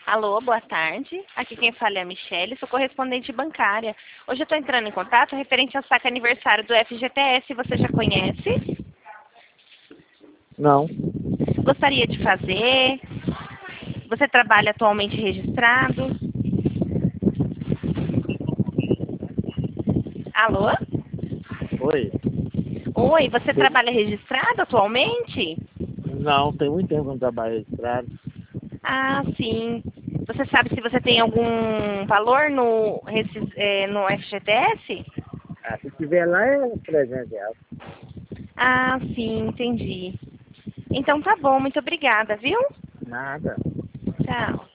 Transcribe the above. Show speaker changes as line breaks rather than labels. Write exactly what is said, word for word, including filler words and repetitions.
Alô, boa tarde. Aqui quem fala é a Michelle, sou correspondente bancária. Hoje eu estou entrando em contato referente ao saque aniversário do F G T S. Você já conhece?
Não.
Gostaria de fazer? Você trabalha atualmente registrado? Alô?
Oi.
Oi, você
Tem-
trabalha registrado atualmente?
Não, tem muito tempo que eu não trabalho registrado.
Ah, sim. Você sabe se você tem algum valor no, ressis- eh, no F G T S?
Ah, se tiver lá é trezentos reais.
Ah, sim, entendi. Então tá bom, muito obrigada, viu?
Nada.
Tchau.